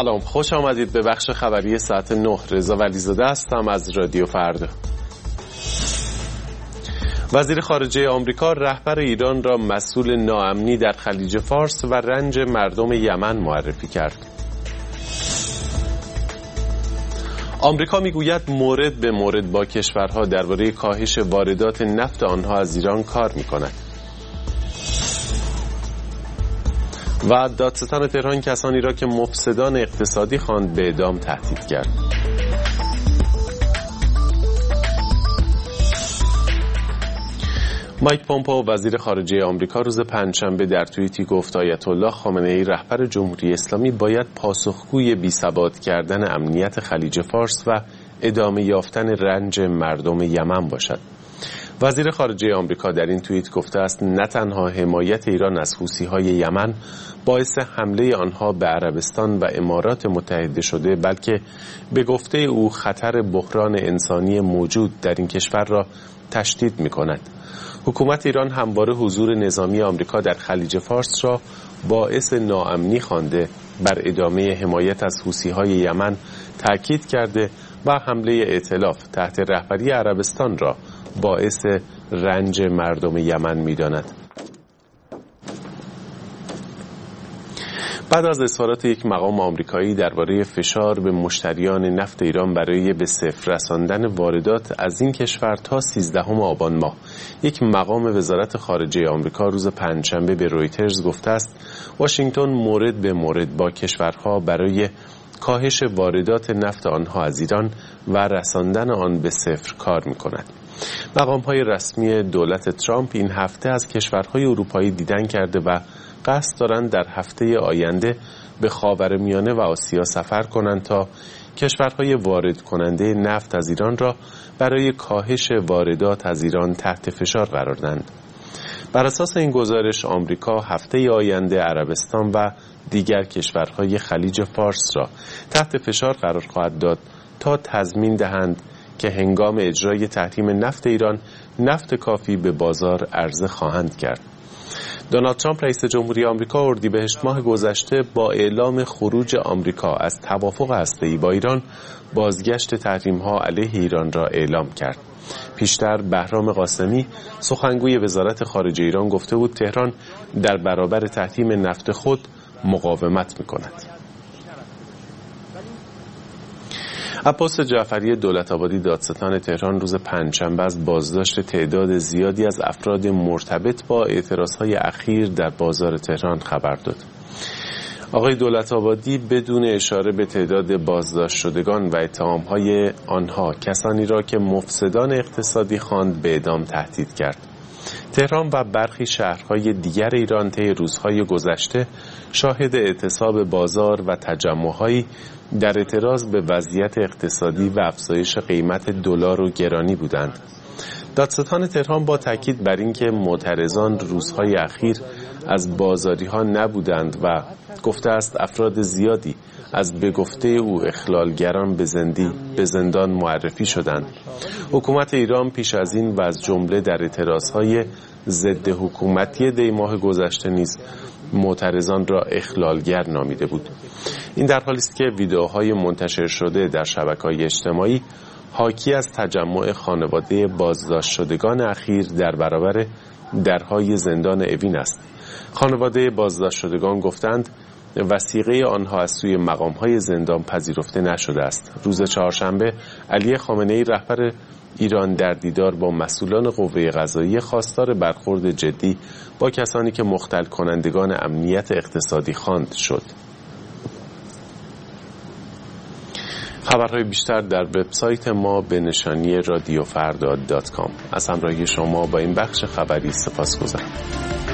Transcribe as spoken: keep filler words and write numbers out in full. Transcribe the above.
سلام، خوش آمدید به بخش خبری ساعت نه. رضا ولیزاده هستم از رادیو فردا. وزیر خارجه آمریکا رهبر ایران را مسئول ناامنی در خلیج فارس و رنج مردم یمن معرفی کرد. آمریکا میگوید مورد به مورد با کشورها درباره کاهش واردات نفت آنها از ایران کار می‌کند. و دادستان تهران کسانی را که مفسدان اقتصادی خواند به اعدام تهدید کرد. مایک پومپئو وزیر خارجه آمریکا روز پنجشنبه در توییتی گفت آیت الله خامنه‌ای رهبر جمهوری اسلامی باید پاسخگوی بی‌ثبات کردن امنیت خلیج فارس و ادامه یافتن رنج مردم یمن باشد. وزیر خارجه آمریکا در این توییت گفته است نه تنها حمایت ایران از حوثی‌های یمن باعث حمله آنها به عربستان و امارات متحده شده، بلکه به گفته او خطر بحران انسانی موجود در این کشور را تشدید می‌کند. حکومت ایران همواره حضور نظامی آمریکا در خلیج فارس را باعث ناامنی خوانده، بر ادامه حمایت از حوثی‌های یمن تاکید کرده و حمله ائتلاف تحت رهبری عربستان را باعث رنج مردم یمن می‌داند. بعد از اظهارات یک مقام آمریکایی درباره فشار به مشتریان نفت ایران برای به صفر رساندن واردات از این کشور تا سیزدهم آبان ماه، یک مقام وزارت خارجه آمریکا روز پنجشنبه به رویترز گفته است واشنگتن مورد به مورد با کشورها برای کاهش واردات نفت آنها از ایران و رساندن آن به صفر کار می‌کند. مقام‌های رسمی دولت ترامپ این هفته از کشورهای اروپایی دیدن کرده و قصد دارند در هفته آینده به خاورمیانه و آسیا سفر کنند تا کشورهای وارد کننده نفت از ایران را برای کاهش واردات از ایران تحت فشار قرار دهند. بر اساس این گزارش آمریکا هفته آینده عربستان و دیگر کشورهای خلیج فارس را تحت فشار قرار خواهد داد تا تضمین دهند که هنگام اجرای تحریم نفت ایران نفت کافی به بازار عرضه خواهند کرد. دونالد ترامپ رئیس جمهوری آمریکا اردیبهشت ماه گذشته با اعلام خروج آمریکا از توافق هسته‌ای با ایران بازگشت تحریم‌ها علیه ایران را اعلام کرد. پیشتر بهرام قاسمی سخنگوی وزارت خارجه ایران گفته بود تهران در برابر تحریم نفت خود مقاومت می‌کند. عباس جعفری دولت‌آبادی دادستان تهران روز پنجشنبه از بازداشت تعداد زیادی از افراد مرتبط با اعتراضهای اخیر در بازار تهران خبر داد. آقای دولت‌آبادی بدون اشاره به تعداد بازداشت شدگان و اتهام‌های آنها کسانی را که مفسدان اقتصادی خواند به اعدام تهدید کرد. تهران و برخی شهرهای دیگر ایران طی روزهای گذشته شاهد اعتصاب بازار و تجمع‌هایی در اعتراض به وضعیت اقتصادی و افزایش قیمت دلار و گرانی بودند. دادستان تهران با تاکید بر اینکه معترضان روزهای اخیر از بازاری‌ها نبودند و گفته است افراد زیادی از به گفته او اخلالگران به زندی به زندان معرفی شدند. حکومت ایران پیش از این و از جمله در اعتراضهای ضد حکومتی دی ماه گذشته نیز معترضان را اخلالگر نامیده بود. این در حالی است که ویدئوهای منتشر شده در شبکه‌های اجتماعی حاکی از تجمع خانواده بازداشت شدگان اخیر در برابر درهای زندان اوین است. خانواده بازداشت شدگان گفتند وثیقه آنها از سوی مقام‌های زندان پذیرفته نشده است. روز چهارشنبه علی خامنه‌ای رهبر ایران در دیدار با مسئولان قوه قضاییه خواستار برخورد جدی با کسانی که مختل کنندگان امنیت اقتصادی خواند شد. خبرهای بیشتر در وبسایت ما به نشانی رادیو فردا دات کام. از همراهی شما با این بخش خبری سپاسگزارم.